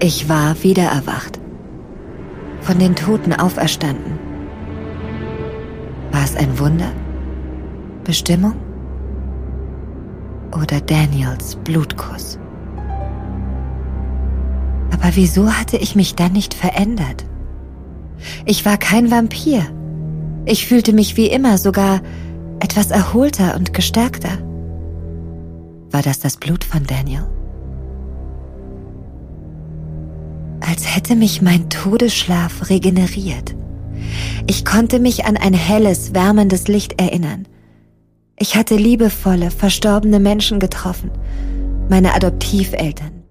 Ich war wiedererwacht, von den Toten auferstanden. War es ein Wunder? Bestimmung? Oder Daniels Blutkuss? Aber wieso hatte ich mich dann nicht verändert? Ich war kein Vampir. Ich fühlte mich wie immer, sogar etwas erholter und gestärkter. War das Blut von Daniel? Als hätte mich mein Todesschlaf regeneriert. Ich konnte mich an ein helles, wärmendes Licht erinnern. Ich hatte liebevolle, verstorbene Menschen getroffen, meine Adoptiveltern,